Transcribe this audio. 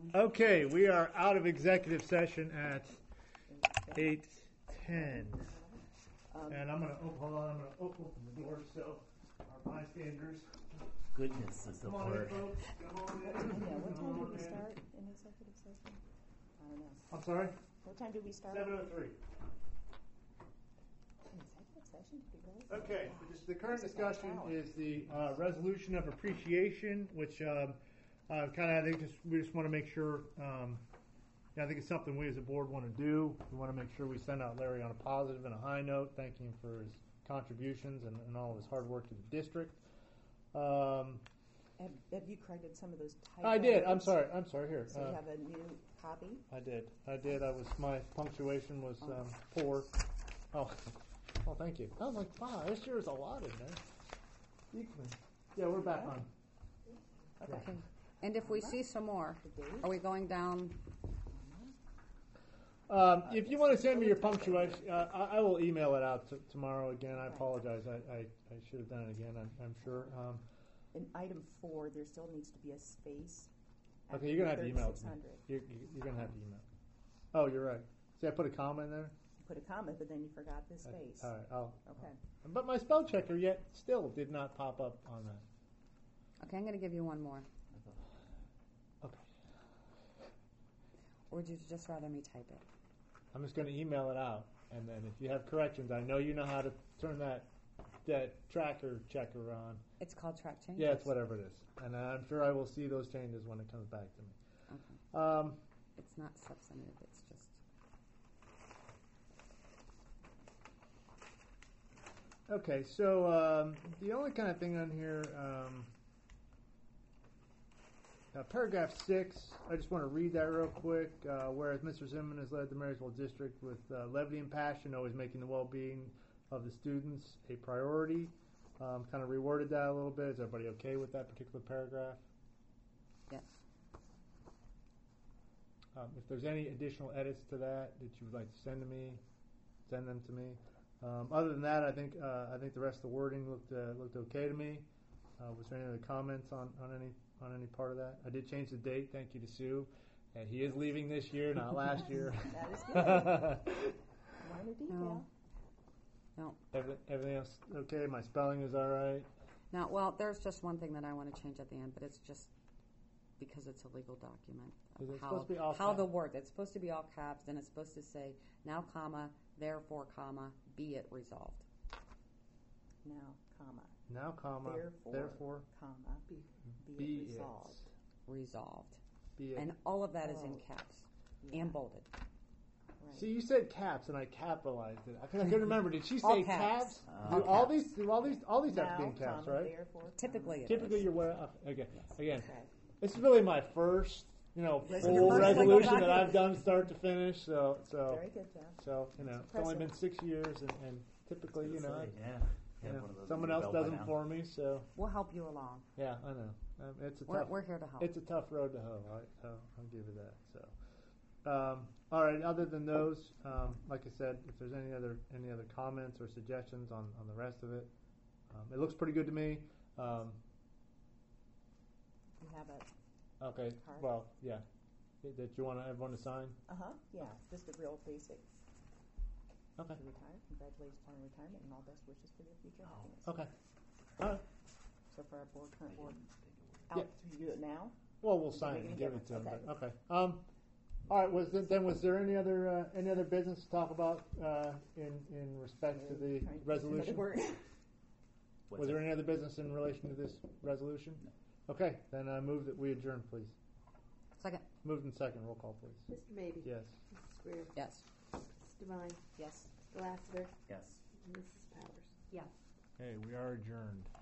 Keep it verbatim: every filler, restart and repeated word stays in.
Okay, we are out of executive session at eight ten. And I'm gonna, oh, hold on, I'm gonna open the door so our bystanders. Goodness is the Come on in, word. folks, come on in. Yeah, what Come time on did we in. start in executive session? I don't know. I'm sorry? What time did we start? seven oh three. In executive session, did we really? Okay, so just the current This is not discussion valid. is the uh, resolution of appreciation, which um, uh, kind of I think just we just want to make sure. Um, yeah, I think it's something we as a board want to do. We want to make sure we send out Larry on a positive and a high note, thanking him for his contributions and, and all of his hard work to the district. Um, Have, have you corrected some of those typos? I did. I'm sorry. I'm sorry. Here, So you uh, have a new copy? I did. I did. I was my punctuation was um, poor. Oh, oh, thank you. I was like, wow, this year is a lot in there. You can- Yeah, we're back on. Okay. And if we see some more, are we going down? Um, if you want to send me your punctuation, uh, I, I will email it out t- tomorrow again. I apologize. I, I, I should have done it again, I'm, I'm sure. Um, In item four, there still needs to be a space. okay, you're going to have to email it thirty-six to me. hundred. You're, you're going to have to email. Oh, you're right. See, I put a comma in there? Put a comma, but then you forgot the space. All right. I'll, Okay. But my spell checker yet still did not pop up on that. Okay, I'm going to give you one more. Okay. Or would you just rather me type it? I'm just going to email it out, and then if you have corrections, I know you know how to turn that that tracker checker on. It's called track changes. Yeah, it's whatever it is, and I'm sure I will see those changes when it comes back to me. Okay. Um, It's not substantive, it's just... okay, so um, the only kind of thing on here, um, uh, paragraph six, I just want to read that real quick. Uh, whereas Mister Zimmerman has led the Marysville District with uh, levity and passion, always making the well-being of the students a priority. Um, kind of reworded that a little bit. Is everybody okay with that particular paragraph? Yes. Um, if there's any additional edits to that that you would like to send to me, send them to me. Um, other than that, I think uh, I think the rest of the wording looked uh, looked okay to me. Uh, was there any other comments on, on any on any part of that? I did change the date. Thank you to Sue. And he is leaving this year, not last year. That is good. Minor detail. No. No. Every, everything else okay? My spelling is all right. Now, well, there's just one thing that I want to change at the end, but it's just because it's a legal document. Is it how supposed to be all how caps? the word, it's supposed to be all caps, and it's supposed to say, now, comma, therefore, comma, be it resolved. Now, comma. Now, comma. Therefore, Therefore, comma, be, be, be it resolved. Resolved. be it. And all of that is in Oh. caps Yeah. and bolded. Right. See, you said caps, and I capitalized it. I couldn't remember. Did she All say caps. caps? Uh, do all all caps. these? Do all these? All these have to be Now, in caps, comma, right? therefore, Typically comma. it Typically, is. you're wearing. Okay, again, Yes. again. Okay. This is really my first, you know, This is your full first legal resolution that document. I've done start to finish. So, so, Very good, John. so you know, it's only been six years, and, and typically, you know, yeah. you Yeah, know, one of those someone under else your does belt them by for me. So, We'll help you along. yeah, I know. Um, it's a We're, tough. we're here to help. It's a tough road to hoe. I, I'll, I'll give you that. So, um, all right. Other than those, um, like I said, if there's any other any other comments or suggestions on, on the rest of it, um, it looks pretty good to me. Um, You have a, okay. Card. Well, yeah. That you want everyone to sign? uh-huh, yeah, just a real basic. Okay. To retire, congratulations on retirement and all best wishes for your future happiness. Okay. All right. So for our board, current board, Yeah. out, do you do it now? Well, we'll Does it sign make it and any give it to them. difference? But, okay. Um, all right. Was there, then was there any other uh, any other business to talk about uh, in in respect to the Trying to- resolution? Word. What's Was there it? any other business in relation to this resolution? No. Okay. Then I move that we adjourn, please. Second. Moved in second. Roll call, please. Mister Maybe. Yes. Missus Greer. Yes. Missus Devine. Yes. Mister Lassiter. Yes. Missus Powers. Yes. Okay. We are adjourned.